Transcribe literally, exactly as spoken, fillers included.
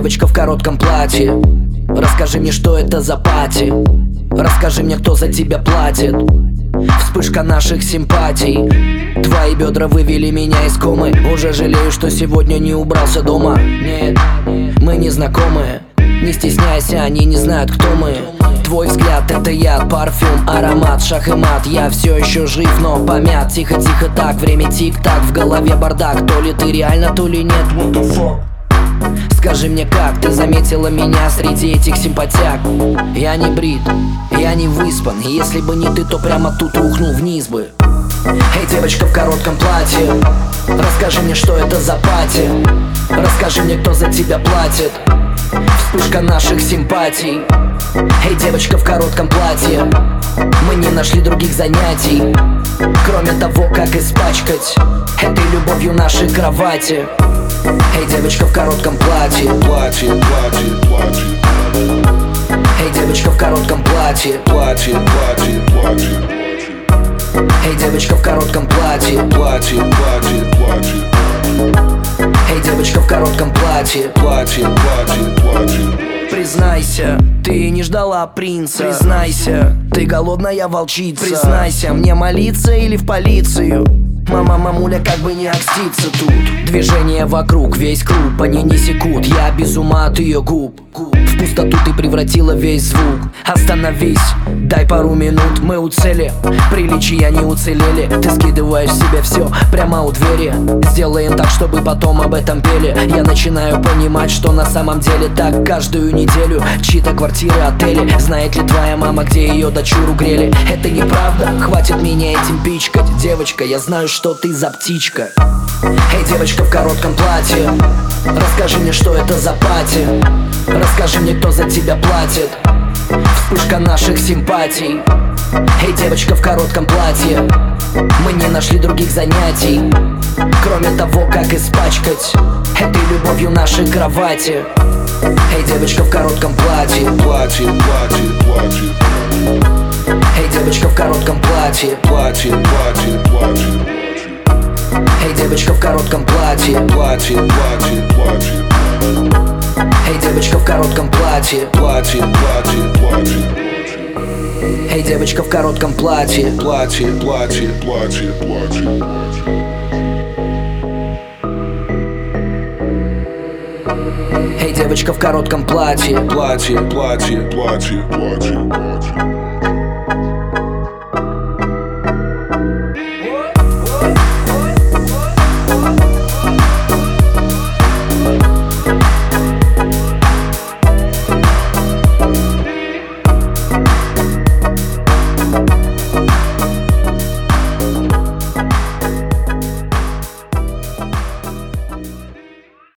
девочка в коротком платье. Расскажи мне, что это за пати. Расскажи мне, кто за тебя платит. Вспышка наших симпатий. Твои бедра вывели меня из комы. Уже жалею, что сегодня не убрался дома. Нет, мы не знакомые. Не стесняйся, они не знают, кто мы. Твой взгляд — это яд, парфюм, аромат, шах и мат. Я все еще жив, но помят. Тихо-тихо так, время тик-так, в голове бардак. То ли ты реально, то ли нет. What the fuck? Скажи мне, как ты заметила меня среди этих симпатяг? Я не брит, я не выспан. Если бы не ты, то прямо тут рухнул вниз бы. Эй, девочка в коротком платье, расскажи мне, что это за пати. Расскажи мне, кто за тебя платит. Вспышка наших симпатий. Эй, девочка в коротком платье, мы не нашли других занятий, кроме того, как испачкать этой любовью наши кровати. Эй, девочка в коротком платье, платье, платье, платье. Эй, девочка в коротком платье, платье, платье, платье. Эй, девочка в коротком платье, платье, платье, платье. Эй, девочка в коротком платье, платье, платье, платье. Признайся, ты не ждала принца. Признайся, ты голодная волчица. Признайся, мне молиться или в полицию? Мама, мамуля, как бы не окститься тут. Движение вокруг, весь круг, они не секут. Я без ума от ее губ. В пустоту ты превратила весь звук. Остановись, дай пару минут, мы у цели. Приличия не уцелели. Ты скидываешь себе все прямо у двери. Сделаем так, чтобы потом об этом пели. Я начинаю понимать, что на самом деле так каждую неделю. Чьи-то квартиры, отели. Знает ли твоя мама, где ее дочуру грели? Это неправда, хватит меня этим пичкать. Девочка, я знаю, что ты за птичка. Эй, девочка в коротком платье, расскажи мне, что это за пати. Расскажи мне, кто за тебя платит. Вспышка наших симпатий. Эй, девочка в коротком платье, мы не нашли других занятий, кроме того, как испачкать этой любовью наши кровати. Эй, девочка в коротком платье, платье, платье, платье. Эй, девочка в коротком платье, платье, платье, платье. Эй, девочка в коротком платье, платье, платье, платье. Эй, девочка в коротком платье, платье, платье, платье. Эй, девочка в коротком платье, платье, платье, платье, платье. Эй, девочка в коротком платье, платье, платье, платье, платье, платье.